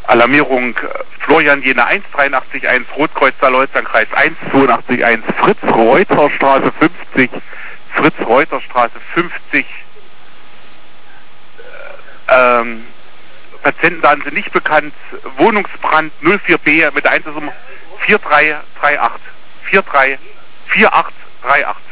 Alarmierung Florian Jena 1, 83.1, Rotkreuz Saarlouis-Landkreis 1, 82.1, Fritz-Reuter-Straße 50, Fritz-Reuter-Straße 50, Patientendaten sind nicht bekannt, Wohnungsbrand 04B mit der Einzelnummer 4338, 4838.